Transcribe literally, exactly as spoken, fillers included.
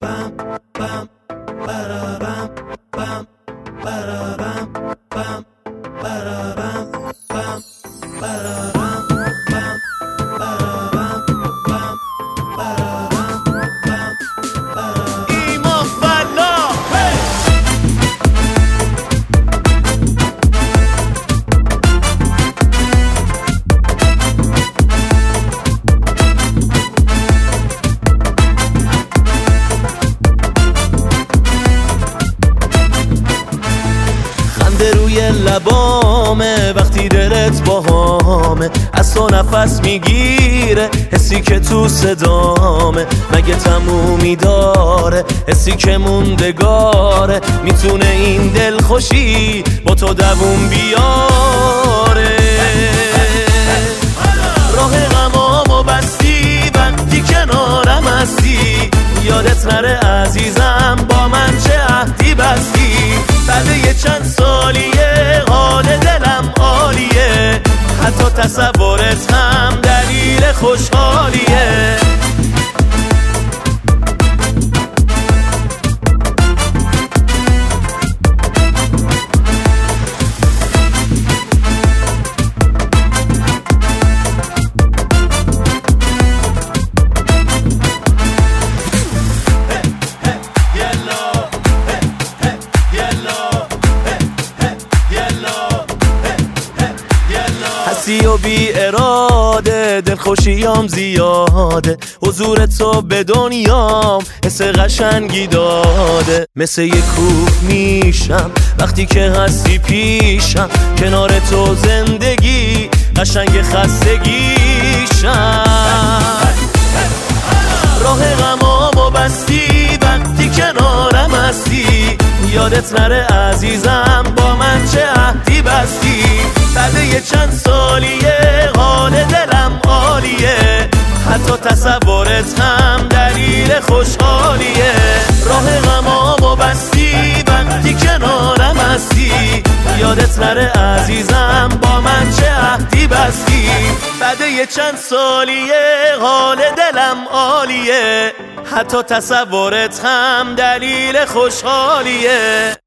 روی لبامه وقتی دلت باهامه، از تو نفس میگیره حسی که تو صدامه. مگه تمومی داره حسی که موندگاره، میتونه این دل خوشی با تو دووم بیاره. راه غمامو بستی وقتی کنارم هستی، یادت نره عزیزم با من چه عهدی بستی. بعد یه چند سالیه حال دلم عالیه، حتی تصورت هم دلیل خوشحالیه. هستی و بی اراده دلخوشیام زیاده، حضور تو به دنیام حس قشنگی داده. مثل یه کوه میشم وقتی که هستی پیشم، کنار تو زندگی قشنگ خستگیشم. راه غمامو بستی وقتی کنارم هستی، یادت نره عزیزم با من چه عهدی بستی. بعد یه چند سالیه حال دلم عالیه، حتی تصورت هم دلیل خوشحالیه. راه غمامو بستی وقتی کنارم هستی، یادت نره عزیزم با من چه عهدی بستی. بعد یه چند سالیه حال دلم عالیه، حتی تصورت هم دلیل خوشحالیه.